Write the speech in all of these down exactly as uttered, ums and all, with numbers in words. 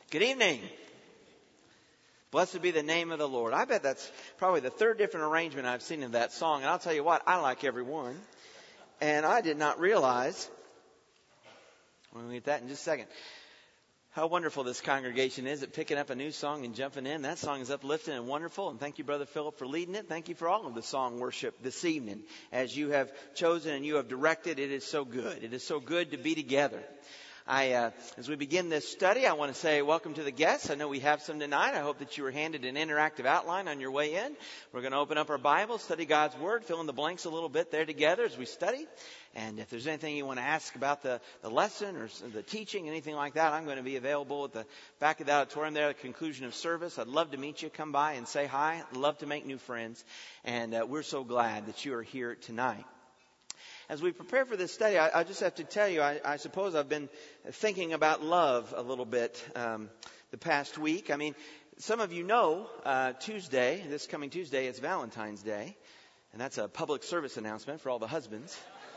Good evening. Blessed be the name of the Lord. I bet that's probably the third different arrangement I've seen of that song. And I'll tell you what, I like every one. And I did not realize, we'll get that in just a second, how wonderful this congregation is at picking up a new song and jumping in. That song is uplifting and wonderful. And thank you, Brother Philip, for leading it. Thank you for all of the song worship this evening. As you have chosen and you have directed, it is so good. It is so good to be together. I, uh, as we begin this study, I want to say welcome to the guests. I know we have some tonight. I hope that you were handed an interactive outline on your way in. We're going to open up our Bible, study God's Word, fill in the blanks a little bit there together as we study. And if there's anything you want to ask about the, the lesson or the teaching, anything like that, I'm going to be available at the back of the auditorium there at the conclusion of service. I'd love to meet you. Come by and say hi. I'd love to make new friends. And uh, we're so glad that you are here tonight. As we prepare for this study, I, I just have to tell you, I, I suppose I've been thinking about love a little bit um, the past week. I mean, some of you know uh, Tuesday, this coming Tuesday, it's Valentine's Day. And that's a public service announcement for all the husbands.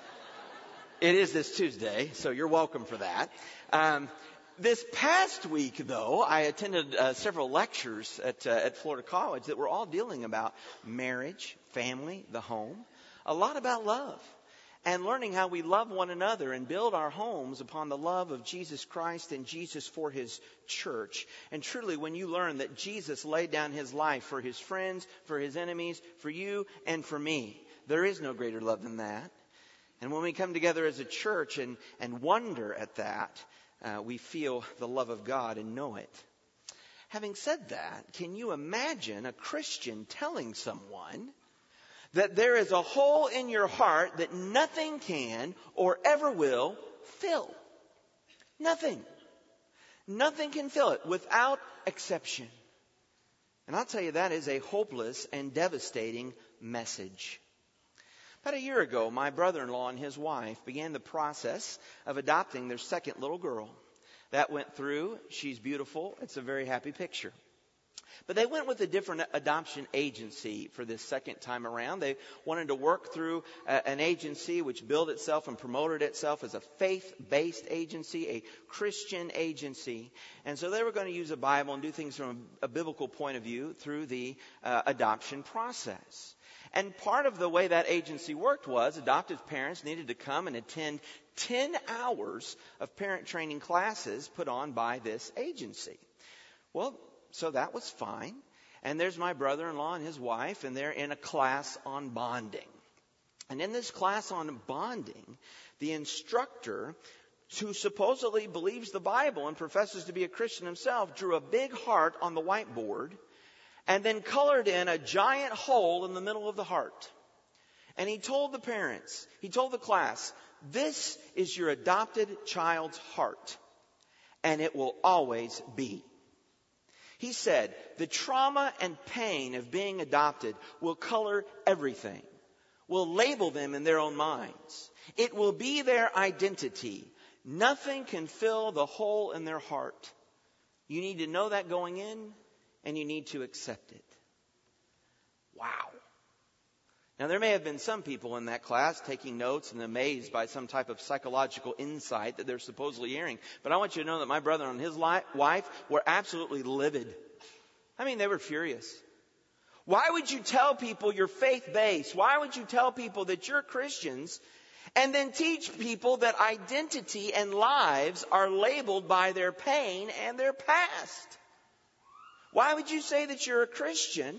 It is this Tuesday, so you're welcome for that. Um, this past week, though, I attended uh, several lectures at, uh, at Florida College that were all dealing about marriage, family, the home, a lot about love. And learning how we love one another and build our homes upon the love of Jesus Christ and Jesus for His church. And truly, when you learn that Jesus laid down His life for His friends, for His enemies, for you and for me, there is no greater love than that. And when we come together as a church and, and wonder at that, uh, we feel the love of God and know it. Having said that, can you imagine a Christian telling someone that there is a hole in your heart that nothing can or ever will fill? Nothing. Nothing can fill it without exception. And I'll tell you, that is a hopeless and devastating message. About a year ago, my brother-in-law and his wife began the process of adopting their second little girl. That went through. She's beautiful. It's a very happy picture. But they went with a different adoption agency for this second time around. They wanted to work through a, an agency which billed itself and promoted itself as a faith-based agency, a Christian agency. And so they were going to use a Bible and do things from a, a biblical point of view through the uh, adoption process. And part of the way that agency worked was adoptive parents needed to come and attend ten hours of parent training classes put on by this agency. Well, so that was fine. And there's my brother-in-law and his wife, and they're in a class on bonding. And in this class on bonding, the instructor, who supposedly believes the Bible and professes to be a Christian himself, drew a big heart on the whiteboard and then colored in a giant hole in the middle of the heart. And he told the parents, he told the class, this is your adopted child's heart, and it will always be. He said, the trauma and pain of being adopted will color everything, will label them in their own minds. It will be their identity. Nothing can fill the hole in their heart. You need to know that going in, and you need to accept it. Wow. Now, there may have been some people in that class taking notes and amazed by some type of psychological insight that they're supposedly hearing. But I want you to know that my brother and his li- wife were absolutely livid. I mean, they were furious. Why would you tell people you're faith-based? Why would you tell people that you're Christians and then teach people that identity and lives are labeled by their pain and their past? Why would you say that you're a Christian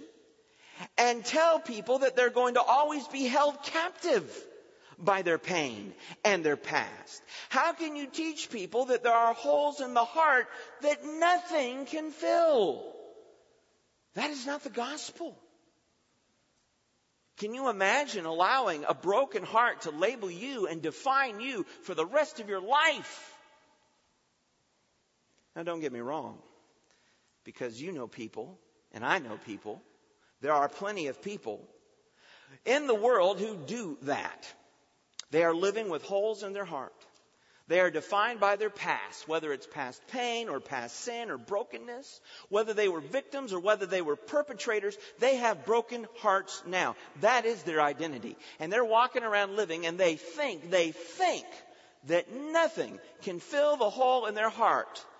and tell people that they're going to always be held captive by their pain and their past? How can you teach people that there are holes in the heart that nothing can fill? That is not the gospel. Can you imagine allowing a broken heart to label you and define you for the rest of your life? Now, don't get me wrong, because you know people, and I know people. There are plenty of people in the world who do that. They are living with holes in their heart. They are defined by their past, whether it's past pain or past sin or brokenness, whether they were victims or whether they were perpetrators. They have broken hearts now. That is their identity. And they're walking around living, and they think, they think that nothing can fill the hole in their heart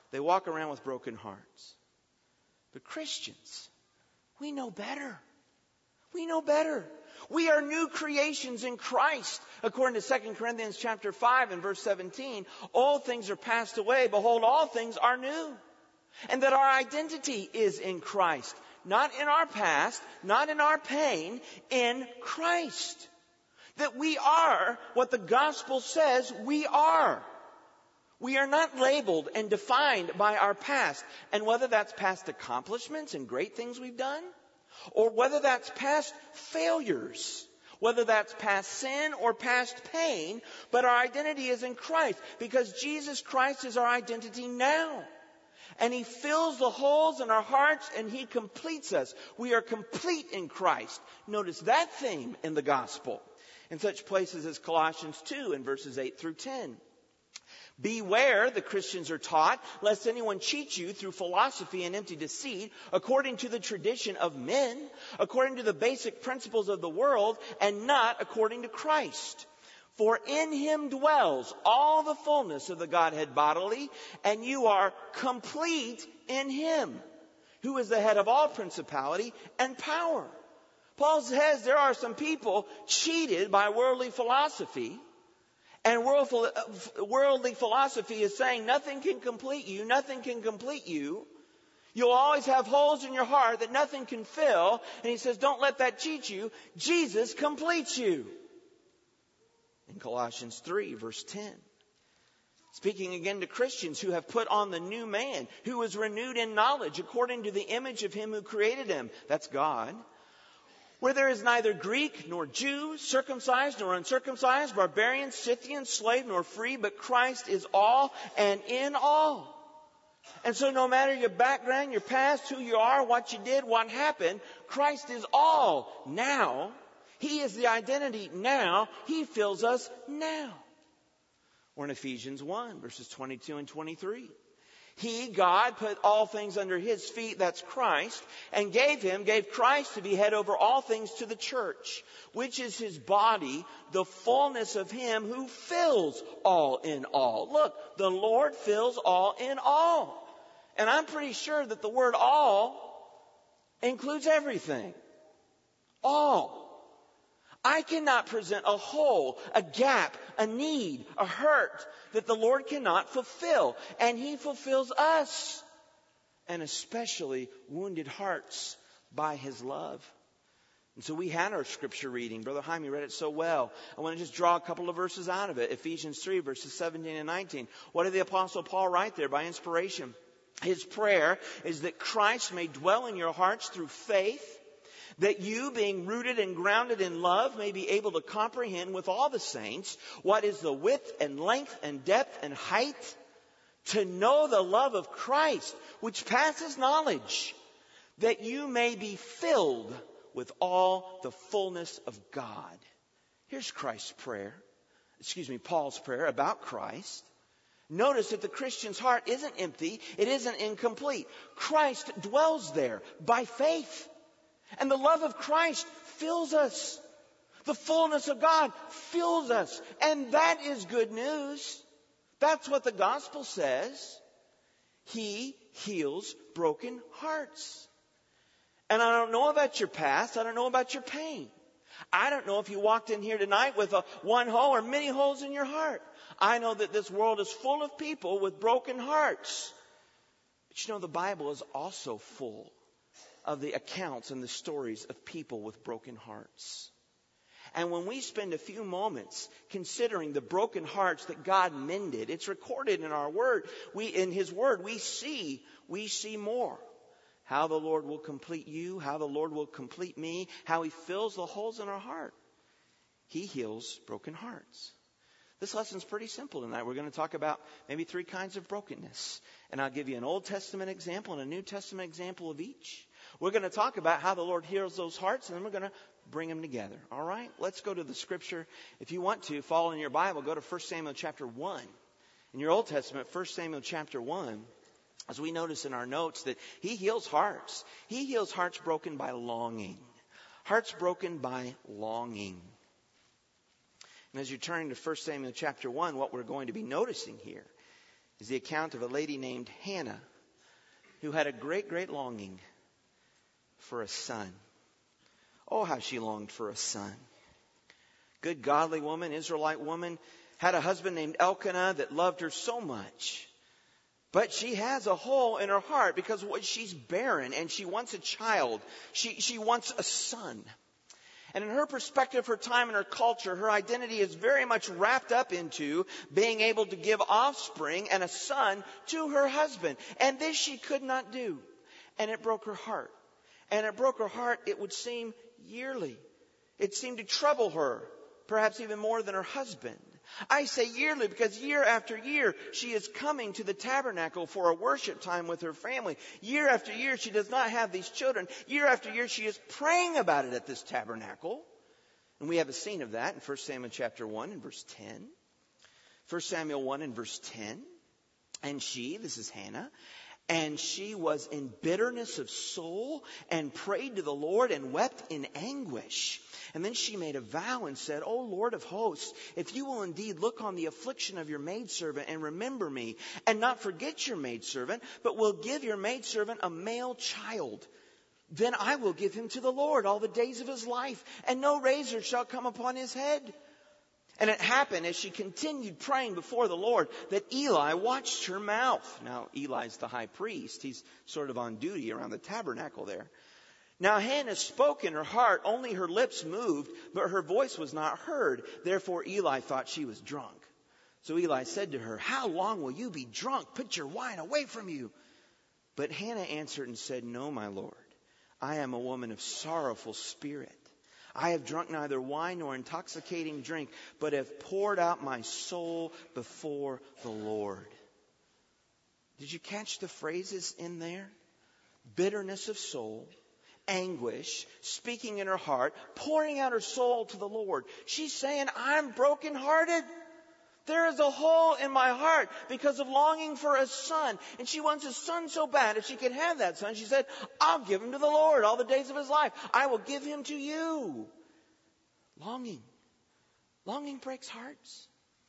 They walk around with broken hearts. But Christians, we know better. We know better. We are new creations in Christ. According to Second Corinthians chapter five and verse seventeen, all things are passed away. Behold, all things are new. And that our identity is in Christ. Not in our past, not in our pain, in Christ. That we are what the gospel says we are. We are not labeled and defined by our past. And whether that's past accomplishments and great things we've done, or whether that's past failures, whether that's past sin or past pain, but our identity is in Christ because Jesus Christ is our identity now. And He fills the holes in our hearts and He completes us. We are complete in Christ. Notice that theme in the gospel in such places as Colossians two in verses eight through ten. Beware, the Christians are taught, lest anyone cheat you through philosophy and empty deceit, according to the tradition of men, according to the basic principles of the world, and not according to Christ. For in Him dwells all the fullness of the Godhead bodily, and you are complete in Him, who is the head of all principality and power. Paul says there are some people cheated by worldly philosophy. And worldly philosophy is saying nothing can complete you, nothing can complete you. You'll always have holes in your heart that nothing can fill. And he says, don't let that cheat you. Jesus completes you. In Colossians three, verse ten. Speaking again to Christians who have put on the new man, who is renewed in knowledge according to the image of Him who created him. That's God. Where there is neither Greek nor Jew, circumcised nor uncircumcised, barbarian, Scythian, slave nor free, but Christ is all and in all. And so no matter your background, your past, who you are, what you did, what happened, Christ is all now. He is the identity now. He fills us now. Or in Ephesians one, verses twenty-two and twenty-three. He, God, put all things under His feet, that's Christ, and gave Him, gave Christ to be head over all things to the church, which is His body, the fullness of Him who fills all in all. Look, the Lord fills all in all. And I'm pretty sure that the word all includes everything. All. I cannot present a hole, a gap, a need, a hurt that the Lord cannot fulfill. And He fulfills us. And especially wounded hearts by His love. And so we had our scripture reading. Brother Jaime read it so well. I want to just draw a couple of verses out of it. Ephesians three, verses seventeen and nineteen. What did the Apostle Paul write there by inspiration? His prayer is that Christ may dwell in your hearts through faith, that you, being rooted and grounded in love, may be able to comprehend with all the saints what is the width and length and depth and height, to know the love of Christ, which passes knowledge, that you may be filled with all the fullness of God. Here's Christ's prayer, excuse me, Paul's prayer about Christ. Notice that the Christian's heart isn't empty, it isn't incomplete. Christ dwells there by faith. And the love of Christ fills us. The fullness of God fills us. And that is good news. That's what the gospel says. He heals broken hearts. And I don't know about your past. I don't know about your pain. I don't know if you walked in here tonight with a one hole or many holes in your heart. I know that this world is full of people with broken hearts. But you know, the Bible is also full of the accounts and the stories of people with broken hearts. And when we spend a few moments considering the broken hearts that God mended, it's recorded in our word. We, in His word, we see, we see more. How the Lord will complete you, how the Lord will complete me, how He fills the holes in our heart. He heals broken hearts. This lesson's pretty simple tonight. We're going to talk about maybe three kinds of brokenness. And I'll give you an Old Testament example and a New Testament example of each. We're going to talk about how the Lord heals those hearts, and then we're going to bring them together. All right? Let's go to the scripture. If you want to, follow in your Bible, go to First Samuel chapter one. In your Old Testament, First Samuel chapter one, as we notice in our notes that He heals hearts. He heals hearts broken by longing. Hearts broken by longing. And as you're turning to First Samuel chapter one, what we're going to be noticing here is the account of a lady named Hannah who had a great, great longing for a son. Oh, how she longed for a son. Good, godly woman, Israelite woman, had a husband named Elkanah that loved her so much. But she has a hole in her heart because she's barren and she wants a child. She, she wants a son. And in her perspective, her time and her culture, her identity is very much wrapped up into being able to give offspring and a son to her husband. And this she could not do. And it broke her heart. And it broke her heart, it would seem, yearly. It seemed to trouble her, perhaps even more than her husband. I say yearly because year after year she is coming to the tabernacle for a worship time with her family. Year after year she does not have these children. Year after year she is praying about it at this tabernacle. And we have a scene of that in First Samuel chapter one and verse ten. First Samuel one and verse ten. And she, this is Hannah, and she was in bitterness of soul and prayed to the Lord and wept in anguish. And then she made a vow and said, O Lord of hosts, if you will indeed look on the affliction of your maidservant and remember me, and not forget your maidservant, but will give your maidservant a male child, then I will give him to the Lord all the days of his life, and no razor shall come upon his head. And it happened as she continued praying before the Lord that Eli watched her mouth. Now, Eli's the high priest. He's sort of on duty around the tabernacle there. Now Hannah spoke in her heart, only her lips moved, but her voice was not heard. Therefore Eli thought she was drunk. So Eli said to her, how long will you be drunk? Put your wine away from you. But Hannah answered and said, no, my Lord, I am a woman of sorrowful spirit. I have drunk neither wine nor intoxicating drink, but have poured out my soul before the Lord. Did you catch the phrases in there? Bitterness of soul. Anguish, speaking in her heart, pouring out her soul to the Lord. She's saying, I'm brokenhearted. There is a hole in my heart because of longing for a son. And she wants a son so bad. If she could have that son, she said, I'll give him to the Lord all the days of his life. I will give him to you. Longing. Longing breaks hearts.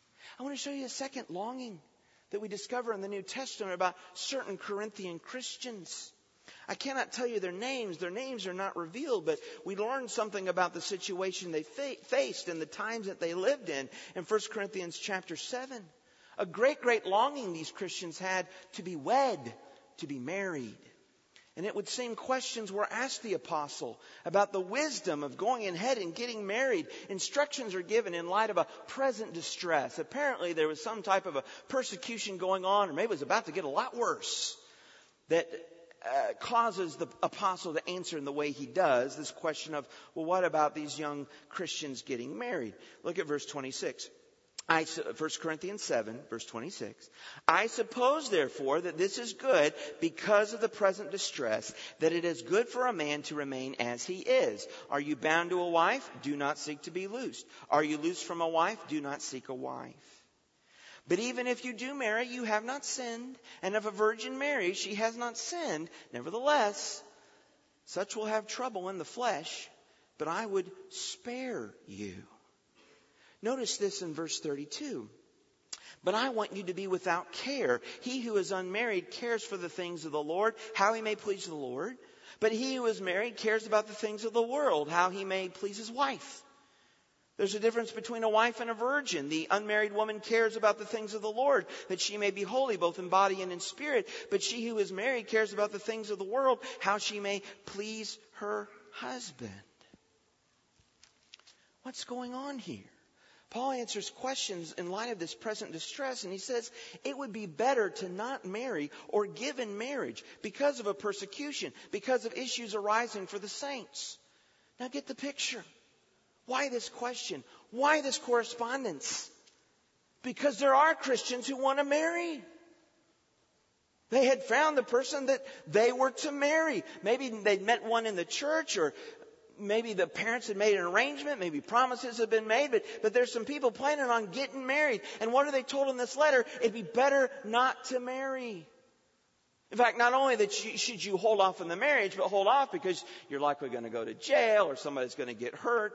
I want to show you a second longing that we discover in the New Testament about certain Corinthian Christians. I cannot tell you their names. Their names are not revealed, but we learn something about the situation they fa- faced and the times that they lived in in First Corinthians chapter seven. A great, great longing these Christians had to be wed, to be married. And it would seem questions were asked the apostle about the wisdom of going ahead and getting married. Instructions are given in light of a present distress. Apparently there was some type of a persecution going on, or maybe it was about to get a lot worse, that Uh, causes the apostle to answer in the way he does this question of, well, what about these young Christians getting married? Look at verse twenty-six. I, First Corinthians seven, verse twenty-six. I suppose, therefore, that this is good because of the present distress, that it is good for a man to remain as he is. Are you bound to a wife? Do not seek to be loosed. Are you loosed from a wife? Do not seek a wife. But even if you do marry, you have not sinned. And if a virgin marries, she has not sinned. Nevertheless, such will have trouble in the flesh, but I would spare you. Notice this in verse thirty-two. But I want you to be without care. He who is unmarried cares for the things of the Lord, how he may please the Lord. But he who is married cares about the things of the world, how he may please his wife. There's a difference between a wife and a virgin. The unmarried woman cares about the things of the Lord, that she may be holy both in body and in spirit. But she who is married cares about the things of the world, how she may please her husband. What's going on here? Paul answers questions in light of this present distress, and he says it would be better to not marry or give in marriage because of a persecution, because of issues arising for the saints. Now get the picture. Why this question? Why this correspondence? Because there are Christians who want to marry. They had found the person that they were to marry. Maybe they'd met one in the church, or maybe the parents had made an arrangement. Maybe promises had been made. But, but there's some people planning on getting married. And what are they told in this letter? It'd be better not to marry. In fact, not only that you, should you hold off on the marriage, but hold off because you're likely going to go to jail or somebody's going to get hurt.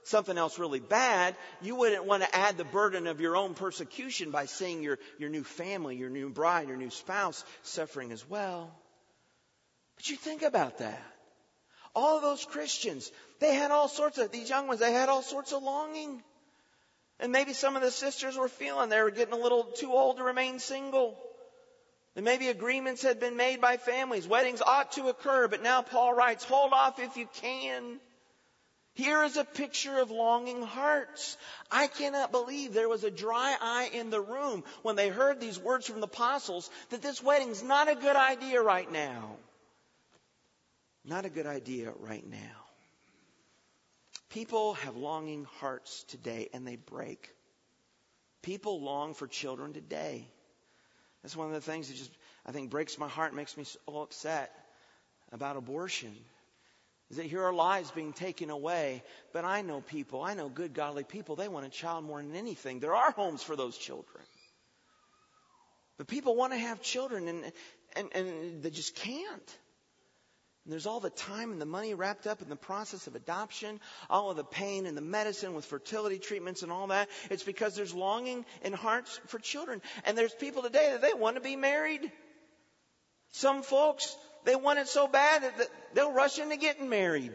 something else really bad, you wouldn't want to add the burden of your own persecution by seeing your, your new family, your new bride, your new spouse suffering as well. But you think about that. All of those Christians, they had all sorts of, these young ones, they had all sorts of longing. And maybe some of the sisters were feeling they were getting a little too old to remain single. And maybe agreements had been made by families. Weddings ought to occur, but now Paul writes, hold off if you can. Here is a picture of longing hearts. I cannot believe there was a dry eye in the room when they heard these words from the apostles that this wedding's not a good idea right now. Not a good idea right now. People have longing hearts today, and they break. People long for children today. That's one of the things that just, I think, breaks my heart, makes me so upset about abortion. Is that here are lives being taken away. But I know people, I know good, godly people, they want a child more than anything. There are homes for those children. But people want to have children, and, and, and they just can't. And there's all the time and the money wrapped up in the process of adoption, all of the pain and the medicine with fertility treatments and all that. It's because there's longing in hearts for children. And there's people today that they want to be married. Some folks, they want it so bad that they'll rush into getting married.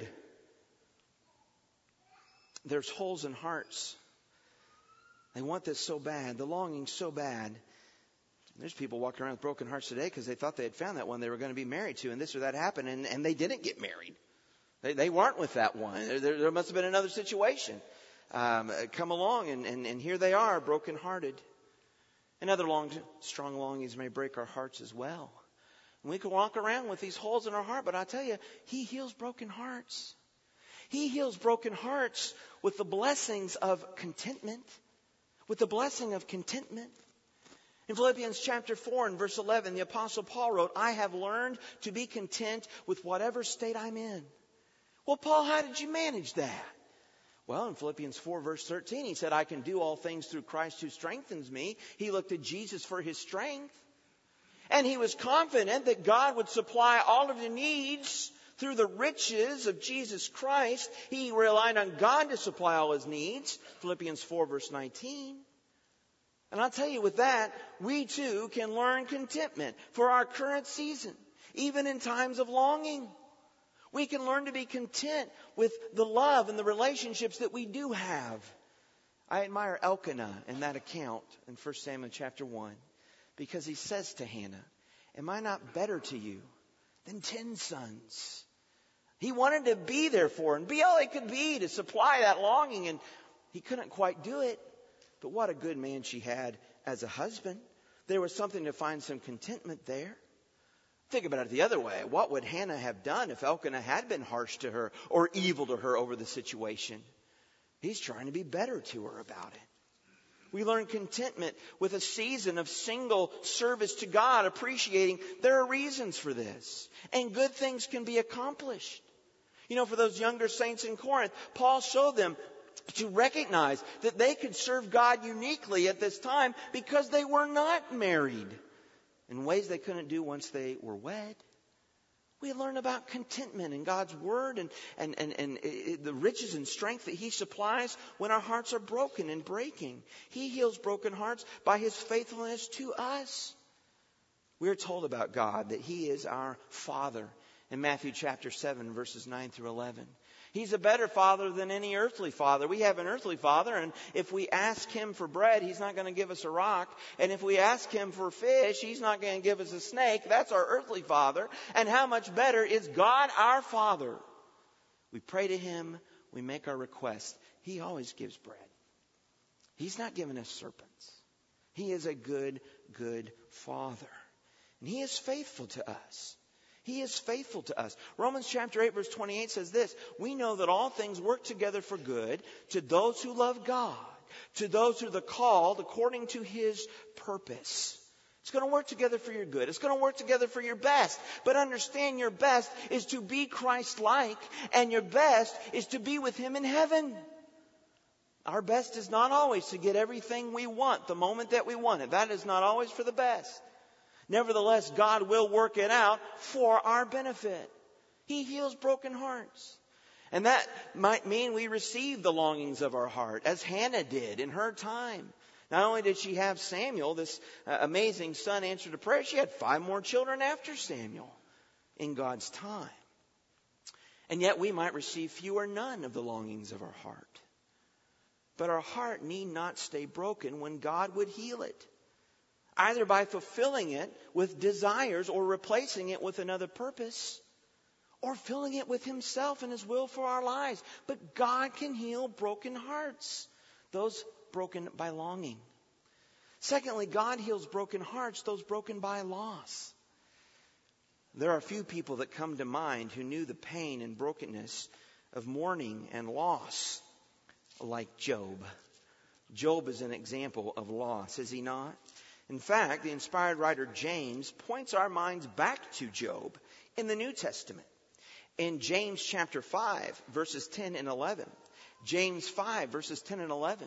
There's holes in hearts. They want this so bad, the longing so bad. There's people walking around with broken hearts today because they thought they had found that one they were going to be married to, and this or that happened, and, and they didn't get married. They, they weren't with that one. There, there must have been another situation um, come along, and, and, and here they are, brokenhearted. And other long, strong longings may break our hearts as well. And we can walk around with these holes in our heart, but I tell you, He heals broken hearts. He heals broken hearts with the blessings of contentment, with the blessing of contentment. In Philippians chapter four and verse eleven, the Apostle Paul wrote, I have learned to be content with whatever state I'm in. Well, Paul, how did you manage that? Well, in Philippians four verse thirteen, he said, I can do all things through Christ who strengthens me. He looked at Jesus for His strength. And he was confident that God would supply all of the needs through the riches of Jesus Christ. He relied on God to supply all his needs. Philippians four verse nineteen. And I'll tell you, with that, we too can learn contentment for our current season, even in times of longing. We can learn to be content with the love and the relationships that we do have. I admire Elkanah in that account in First Samuel chapter one, because he says to Hannah, am I not better to you than ten sons? He wanted to be there for her and be all he could be to supply that longing, and he couldn't quite do it. But what a good man she had as a husband. There was something to find some contentment there. Think about it the other way. What would Hannah have done if Elkanah had been harsh to her or evil to her over the situation? He's trying to be better to her about it. We learn contentment with a season of single service to God, appreciating there are reasons for this. And good things can be accomplished. You know, for those younger saints in Corinth, Paul showed them to recognize that they could serve God uniquely at this time because they were not married in ways they couldn't do once they were wed. We learn about contentment in God's Word and, and, and, and the riches and strength that He supplies when our hearts are broken and breaking. He heals broken hearts by His faithfulness to us. We're told about God that He is our Father in Matthew chapter seven, verses nine through eleven. He's a better father than any earthly father. We have an earthly father, and if we ask Him for bread, He's not going to give us a rock. And if we ask Him for fish, He's not going to give us a snake. That's our earthly father. And how much better is God our Father? We pray to Him. We make our request. He always gives bread. He's not giving us serpents. He is a good, good Father. And He is faithful to us. He is faithful to us. Romans chapter eight verse twenty-eight says this, we know that all things work together for good to those who love God, to those who are called according to His purpose. It's going to work together for your good. It's going to work together for your best. But understand, your best is to be Christ-like, and your best is to be with Him in heaven. Our best is not always to get everything we want the moment that we want it. That is not always for the best. Nevertheless, God will work it out for our benefit. He heals broken hearts. And that might mean we receive the longings of our heart, as Hannah did in her time. Not only did she have Samuel, this uh, amazing son, answer to prayer, she had five more children after Samuel in God's time. And yet we might receive few or none of the longings of our heart. But our heart need not stay broken when God would heal it, either by fulfilling it with desires or replacing it with another purpose, or filling it with Himself and His will for our lives. But God can heal broken hearts, those broken by longing. Secondly, God heals broken hearts, those broken by loss. There are few people that come to mind who knew the pain and brokenness of mourning and loss like Job. Job is an example of loss, is he not? In fact, the inspired writer James points our minds back to Job in the New Testament. In James chapter five, verses ten and eleven. James five, verses ten and eleven.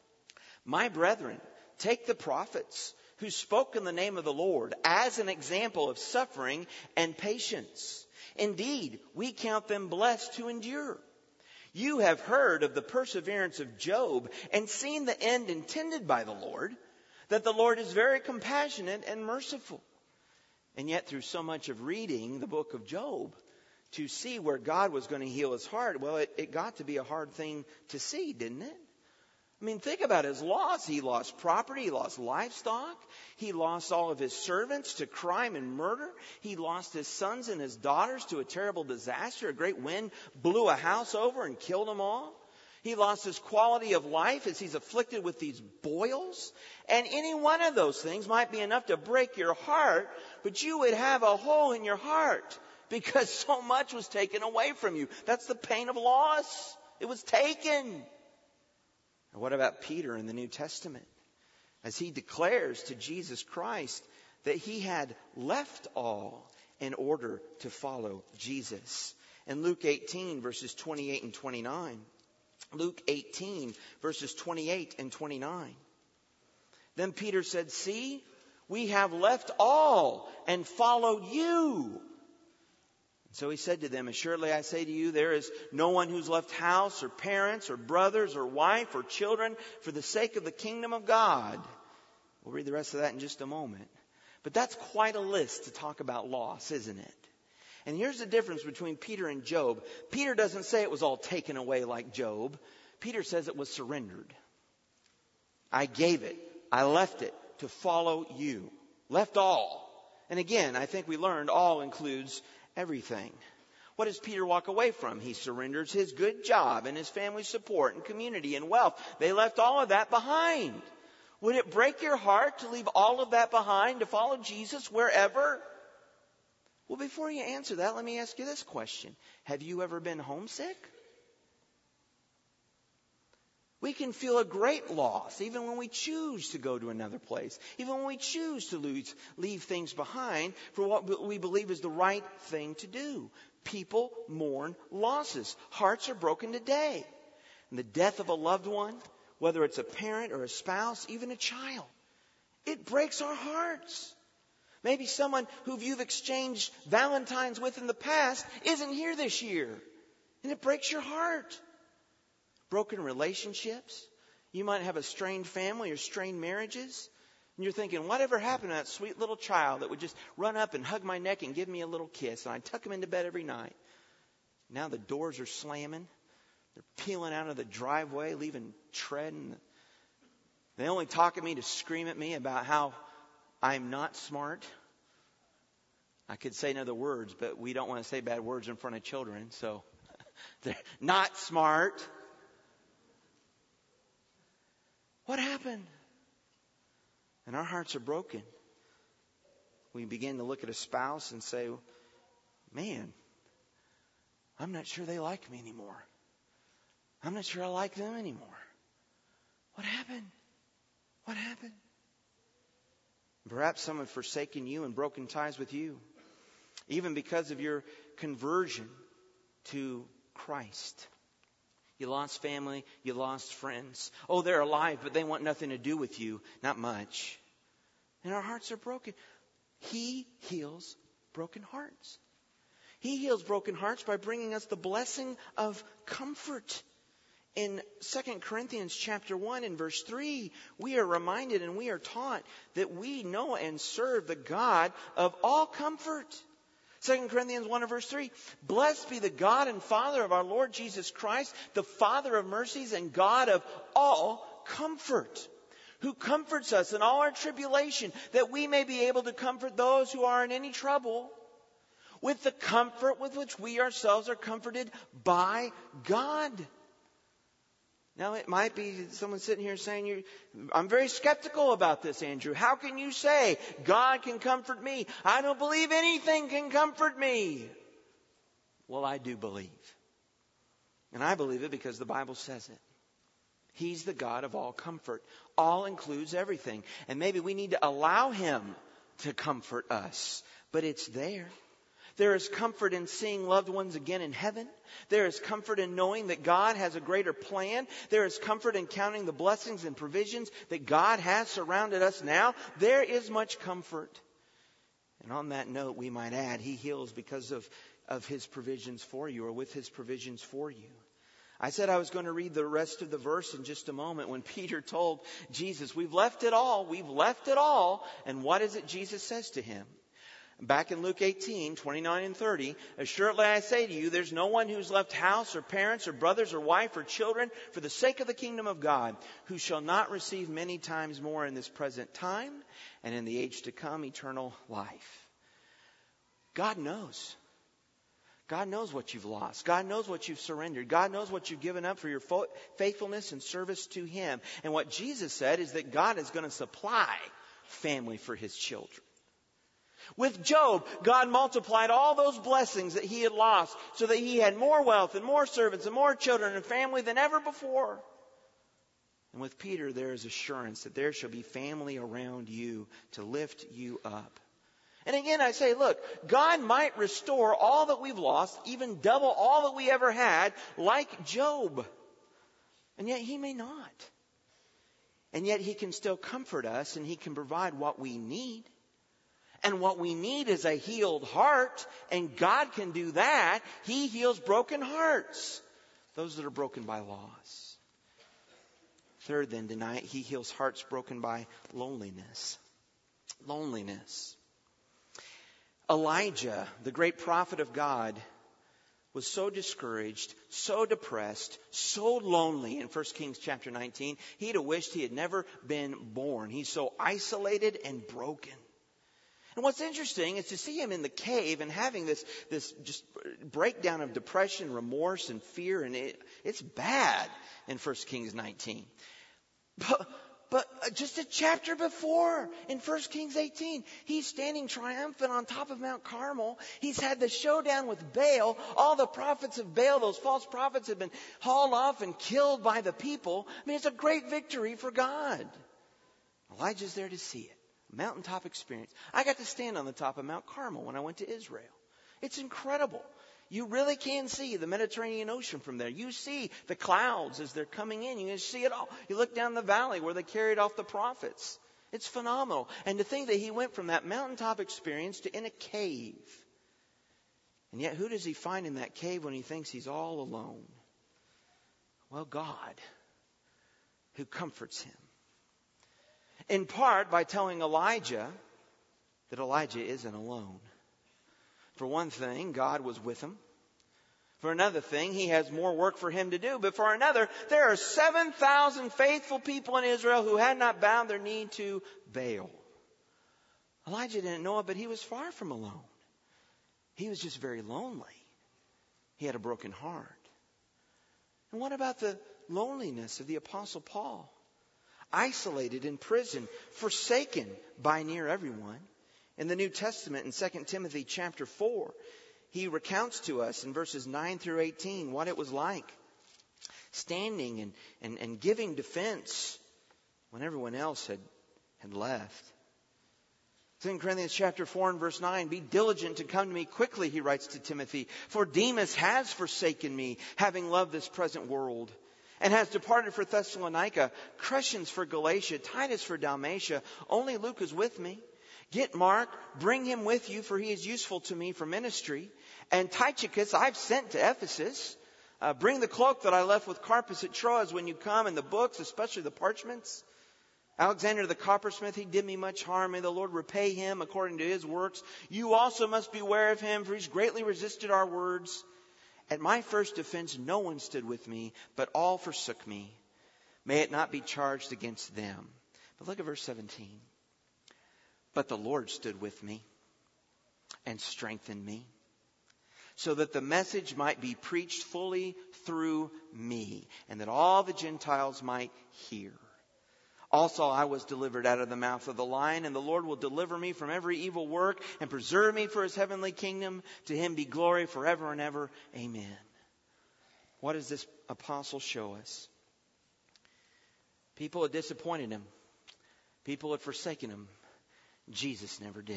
My brethren, take the prophets who spoke in the name of the Lord as an example of suffering and patience. Indeed, we count them blessed to endure. You have heard of the perseverance of Job and seen the end intended by the Lord, that the Lord is very compassionate and merciful. And yet through so much of reading the book of Job, to see where God was going to heal his heart, well, it, it got to be a hard thing to see, didn't it? I mean, think about his loss. He lost property. He lost livestock. He lost all of his servants to crime and murder. He lost his sons and his daughters to a terrible disaster. A great wind blew a house over and killed them all. He lost his quality of life as he's afflicted with these boils. And any one of those things might be enough to break your heart, but you would have a hole in your heart because so much was taken away from you. That's the pain of loss. It was taken. And what about Peter in the New Testament? As he declares to Jesus Christ that he had left all in order to follow Jesus. In Luke eighteen, verses twenty-eight and twenty-nine. Luke eighteen, verses twenty-eight and twenty-nine. Then Peter said, see, we have left all and followed you. So he said to them, assuredly I say to you, there is no one who's left house or parents or brothers or wife or children for the sake of the kingdom of God. We'll read the rest of that in just a moment. But that's quite a list to talk about loss, isn't it? And here's the difference between Peter and Job. Peter doesn't say it was all taken away like Job. Peter says it was surrendered. I gave it. I left it to follow you. Left all. And again, I think we learned all includes everything. What does Peter walk away from? He surrenders his good job and his family support and community and wealth. They left all of that behind. Would it break your heart to leave all of that behind to follow Jesus wherever? Well, before you answer that, let me ask you this question. Have you ever been homesick? We can feel a great loss even when we choose to go to another place, even when we choose to lose, leave things behind for what we believe is the right thing to do. People mourn losses. Hearts are broken today. And the death of a loved one, whether it's a parent or a spouse, even a child, it breaks our hearts. Maybe someone who you've exchanged Valentines with in the past isn't here this year, and it breaks your heart. Broken relationships. You might have a strained family or strained marriages. And you're thinking, whatever happened to that sweet little child that would just run up and hug my neck and give me a little kiss? And I'd tuck him into bed every night. Now the doors are slamming. They're peeling out of the driveway, leaving tread. And they only talk at me to scream at me about how I'm not smart. I could say other words, but we don't want to say bad words in front of children. So they're not smart. What happened? And our hearts are broken. We begin to look at a spouse and say, man, I'm not sure they like me anymore. I'm not sure I like them anymore. What happened? What happened? Perhaps some have forsaken you and broken ties with you, even because of your conversion to Christ. You lost family, you lost friends. Oh, they're alive, but they want nothing to do with you. Not much. And our hearts are broken. He heals broken hearts. He heals broken hearts by bringing us the blessing of comfort. In Second Corinthians chapter one and verse three, we are reminded and we are taught that we know and serve the God of all comfort. Second Corinthians one and verse three, blessed be the God and Father of our Lord Jesus Christ, the Father of mercies and God of all comfort, who comforts us in all our tribulation, that we may be able to comfort those who are in any trouble with the comfort with which we ourselves are comforted by God. Now, it might be someone sitting here saying, you, I'm very skeptical about this, Andrew. How can you say God can comfort me? I don't believe anything can comfort me. Well, I do believe. And I believe it because the Bible says it. He's the God of all comfort. All includes everything. And maybe we need to allow Him to comfort us. But it's there. There is comfort in seeing loved ones again in heaven. There is comfort in knowing that God has a greater plan. There is comfort in counting the blessings and provisions that God has surrounded us now. There is much comfort. And on that note, we might add, He heals because of, of His provisions for you, or with His provisions for you. I said I was going to read the rest of the verse in just a moment when Peter told Jesus, we've left it all, we've left it all. And what is it Jesus says to him? Back in Luke eighteen, twenty-nine and thirty, assuredly I say to you, there's no one who's left house or parents or brothers or wife or children for the sake of the kingdom of God, who shall not receive many times more in this present time and in the age to come eternal life. God knows. God knows what you've lost. God knows what you've surrendered. God knows what you've given up for your faithfulness and service to Him. And what Jesus said is that God is going to supply family for His children. With Job, God multiplied all those blessings that he had lost so that he had more wealth and more servants and more children and family than ever before. And with Peter, there is assurance that there shall be family around you to lift you up. And again, I say, look, God might restore all that we've lost, even double all that we ever had, like Job. And yet He may not. And yet He can still comfort us, and He can provide what we need. And what we need is a healed heart, and God can do that. He heals broken hearts, those that are broken by loss. Third, then, tonight, He heals hearts broken by loneliness. Loneliness. Elijah, the great prophet of God, was so discouraged, so depressed, so lonely in First Kings chapter nineteen, he'd have wished he had never been born. He's so isolated and broken. And what's interesting is to see him in the cave and having this, this just breakdown of depression, remorse, and fear. And it, it's bad in First Kings nineteen. But, but just a chapter before, in First Kings eighteen, he's standing triumphant on top of Mount Carmel. He's had the showdown with Baal. All the prophets of Baal, those false prophets, have been hauled off and killed by the people. I mean, it's a great victory for God. Elijah's there to see it. Mountaintop experience. I got to stand on the top of Mount Carmel when I went to Israel. It's incredible. You really can see the Mediterranean Ocean from there. You see the clouds as they're coming in. You can see it all. You look down the valley where they carried off the prophets. It's phenomenal. And to think that he went from that mountaintop experience to in a cave. And yet who does he find in that cave when he thinks he's all alone? Well, God, who comforts him. In part by telling Elijah that Elijah isn't alone. For one thing, God was with him. For another thing, he has more work for him to do. But for another, there are seven thousand faithful people in Israel who had not bowed their knee to Baal. Elijah didn't know it, but he was far from alone. He was just very lonely. He had a broken heart. And what about the loneliness of the Apostle Paul? Isolated in prison, forsaken by near everyone. In the New Testament, in Second Timothy chapter four, he recounts to us in verses nine through eighteen what it was like standing and, and, and giving defense when everyone else had, had left. Second Corinthians chapter four and verse nine, be diligent to come to me quickly, he writes to Timothy, for Demas has forsaken me, having loved this present world, and has departed for Thessalonica, Crescens for Galatia, Titus for Dalmatia. Only Luke is with me. Get Mark, bring him with you, for he is useful to me for ministry. And Tychicus I've sent to Ephesus. Uh, bring the cloak that I left with Carpus at Troas when you come, and the books, especially the parchments. Alexander the coppersmith, he did me much harm. May the Lord repay him according to his works. You also must beware of him, for he's greatly resisted our words. At my first defense, no one stood with me, but all forsook me. May it not be charged against them. But look at verse seventeen. But the Lord stood with me and strengthened me, so that the message might be preached fully through me, and that all the Gentiles might hear. Also, I was delivered out of the mouth of the lion, and the Lord will deliver me from every evil work and preserve me for his heavenly kingdom. To him be glory forever and ever. Amen. What does this apostle show us? People had disappointed him. People had forsaken him. Jesus never did.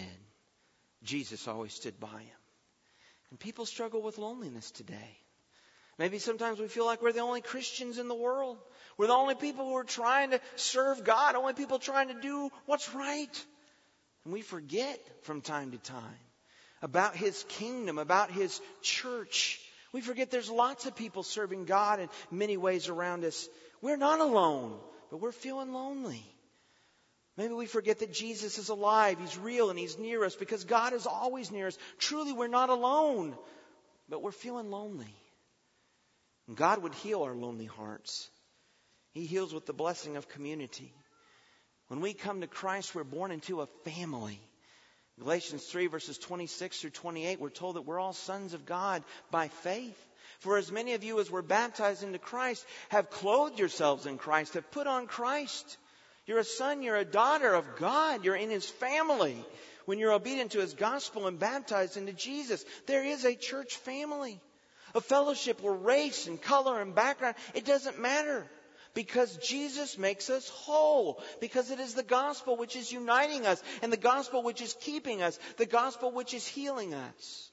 Jesus always stood by him. And people struggle with loneliness today. Maybe sometimes we feel like we're the only Christians in the world. We're the only people who are trying to serve God, only people trying to do what's right. And we forget from time to time about his kingdom, about his church. We forget there's lots of people serving God in many ways around us. We're not alone, but we're feeling lonely. Maybe we forget that Jesus is alive, he's real, and he's near us because God is always near us. Truly, we're not alone, but we're feeling lonely. And God would heal our lonely hearts. He heals with the blessing of community. When we come to Christ, we're born into a family. Galatians three verses twenty-six through twenty-eight, we're told that we're all sons of God by faith. For as many of you as were baptized into Christ have clothed yourselves in Christ, have put on Christ. You're a son, you're a daughter of God. You're in his family when you're obedient to his gospel and baptized into Jesus. There is a church family. A fellowship where race and color and background, it doesn't matter. Because Jesus makes us whole. Because it is the gospel which is uniting us. And the gospel which is keeping us. The gospel which is healing us.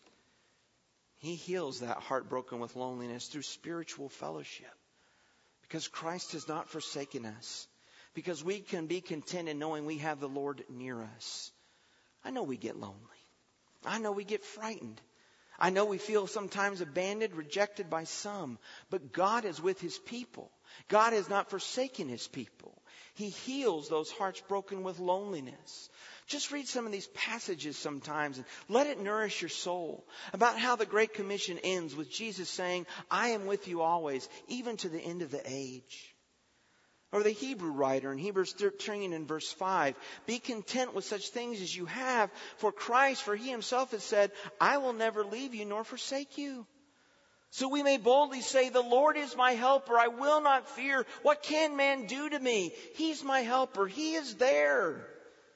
He heals that heart broken with loneliness through spiritual fellowship. Because Christ has not forsaken us. Because we can be content in knowing we have the Lord near us. I know we get lonely. I know we get frightened. I know we feel sometimes abandoned, rejected by some. But God is with his people. God has not forsaken his people. He heals those hearts broken with loneliness. Just read some of these passages sometimes and let it nourish your soul. About how the Great Commission ends with Jesus saying, I am with you always, even to the end of the age. Or the Hebrew writer in Hebrews thirteen and verse five. Be content with such things as you have for Christ, for he himself has said, I will never leave you nor forsake you. So we may boldly say, the Lord is my helper. I will not fear. What can man do to me? He's my helper. He is there.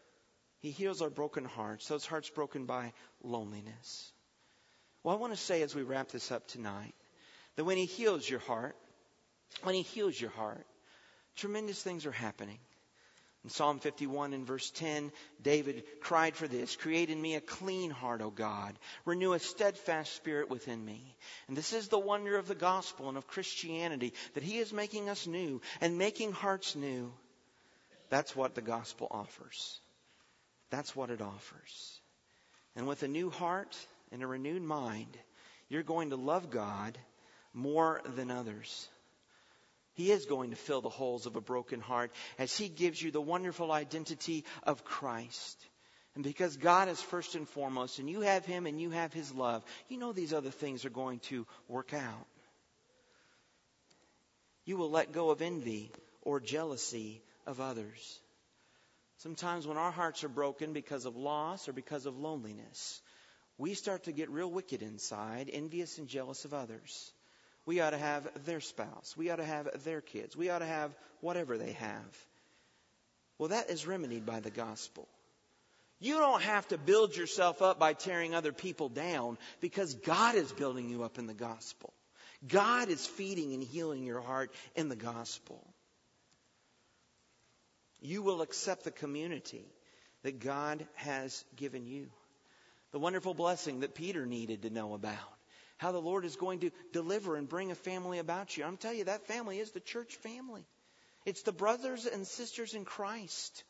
He heals our broken hearts, those hearts broken by loneliness. Well, I want to say as we wrap this up tonight, that when he heals your heart, when he heals your heart, tremendous things are happening. In Psalm fifty-one and verse ten, David cried for this. Create in me a clean heart, O God. Renew a steadfast spirit within me. And this is the wonder of the gospel and of Christianity, that he is making us new and making hearts new. That's what the gospel offers. That's what it offers. And with a new heart and a renewed mind, you're going to love God more than others. He is going to fill the holes of a broken heart as he gives you the wonderful identity of Christ. And because God is first and foremost, and you have him and you have his love, you know these other things are going to work out. You will let go of envy or jealousy of others. Sometimes when our hearts are broken because of loss or because of loneliness, we start to get real wicked inside, envious and jealous of others. We ought to have their spouse. We ought to have their kids. We ought to have whatever they have. Well, that is remedied by the gospel. You don't have to build yourself up by tearing other people down, because God is building you up in the gospel. God is feeding and healing your heart in the gospel. You will accept the community that God has given you. The wonderful blessing that Peter needed to know about. How the Lord is going to deliver and bring a family about you. I'm telling you, that family is the church family. It's the brothers and sisters in Christ.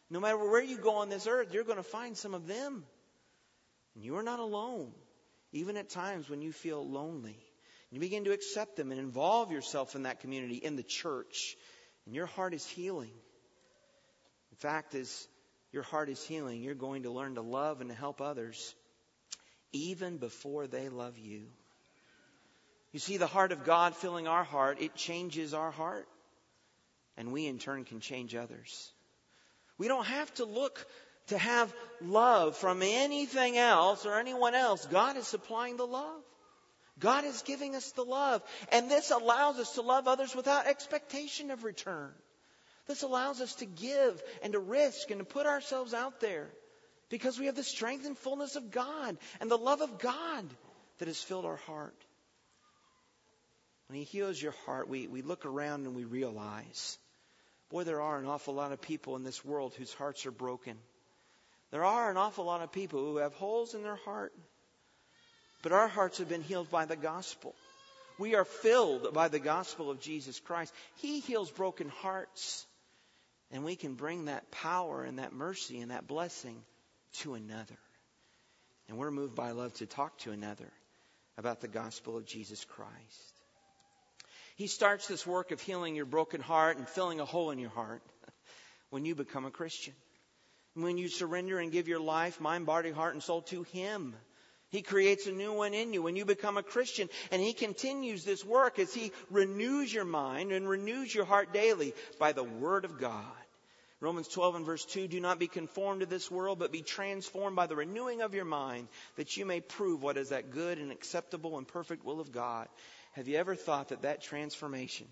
No matter where you go on this earth, you're going to find some of them. And you are not alone, even at times when you feel lonely. You begin to accept them and involve yourself in that community, in the church, and your heart is healing. In fact, as your heart is healing, you're going to learn to love and to help others even before they love you. You see, the heart of God filling our heart, it changes our heart. And we in turn can change others. We don't have to look to have love from anything else or anyone else. God is supplying the love. God is giving us the love. And this allows us to love others without expectation of return. This allows us to give and to risk and to put ourselves out there because we have the strength and fullness of God and the love of God that has filled our heart. When He heals your heart, we, we look around and we realize, boy, there are an awful lot of people in this world whose hearts are broken. There are an awful lot of people who have holes in their heart. But our hearts have been healed by the gospel. We are filled by the gospel of Jesus Christ. He heals broken hearts. And we can bring that power and that mercy and that blessing to another. And we're moved by love to talk to another about the gospel of Jesus Christ. He starts this work of healing your broken heart and filling a hole in your heart when you become a Christian. When you surrender and give your life, mind, body, heart, and soul to Him. He creates a new one in you when you become a Christian. And He continues this work as He renews your mind and renews your heart daily by the Word of God. Romans twelve and verse two, do not be conformed to this world, but be transformed by the renewing of your mind, that you may prove what is that good and acceptable and perfect will of God. Have you ever thought that that transformation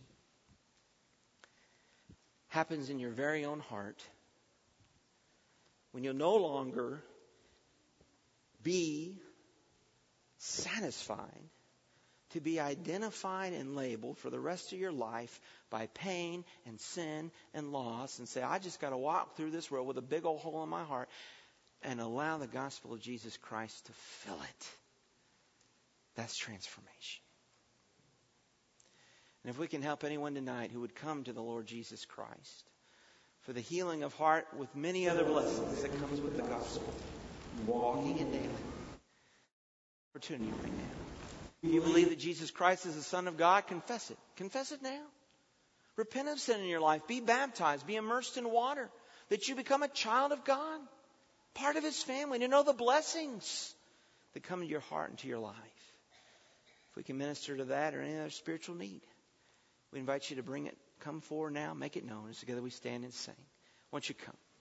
happens in your very own heart when you'll no longer be satisfied to be identified and labeled for the rest of your life by pain and sin and loss and say, I just got to walk through this world with a big old hole in my heart and allow the gospel of Jesus Christ to fill it. That's transformation. And if we can help anyone tonight who would come to the Lord Jesus Christ for the healing of heart with many other blessings that comes with the gospel, walking in daily opportunity right now. If you believe that Jesus Christ is the Son of God, confess it. Confess it now. Repent of sin in your life. Be baptized. Be immersed in water. That you become a child of God. Part of His family. To know the blessings that come into your heart and to your life. If we can minister to that or any other spiritual need, we invite you to bring it. Come forward now. Make it known as together we stand and sing. Won't you come?